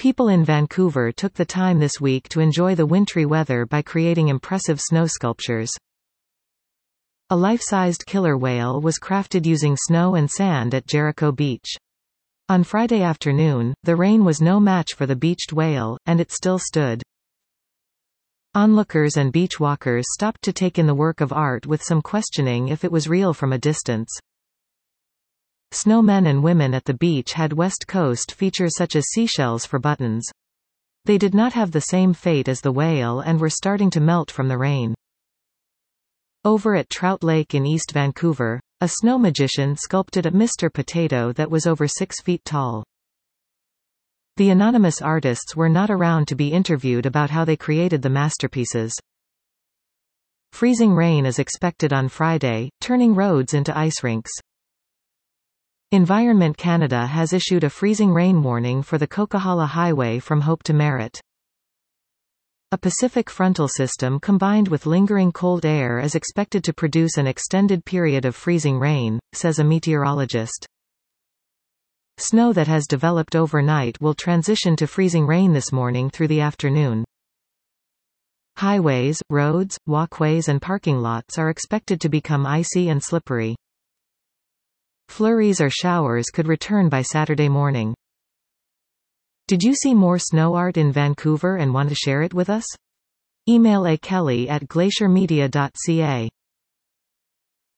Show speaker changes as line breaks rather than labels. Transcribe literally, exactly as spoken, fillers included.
People in Vancouver took the time this week to enjoy the wintry weather by creating impressive snow sculptures. A life-sized killer whale was crafted using snow and sand at Jericho Beach. On Friday afternoon, the rain was no match for the beached whale, and it still stood. Onlookers and beach walkers stopped to take in the work of art with some questioning if it was real from a distance. Snowmen and women at the beach had West Coast features such as seashells for buttons. They did not have the same fate as the whale and were starting to melt from the rain. Over at Trout Lake in East Vancouver, a snow magician sculpted a Mister Potato that was over six feet tall. The anonymous artists were not around to be interviewed about how they created the masterpieces. Freezing rain is expected on Friday, turning roads into ice rinks. Environment Canada has issued a freezing rain warning for the Coquihalla Highway from Hope to Merritt. A Pacific frontal system combined with lingering cold air is expected to produce an extended period of freezing rain, says a meteorologist. Snow that has developed overnight will transition to freezing rain this morning through the afternoon. Highways, roads, walkways and parking lots are expected to become icy and slippery. Flurries or showers could return by Saturday morning. Did you see more snow art in Vancouver and want to share it with us? Email a kelly at glacier media dot c a.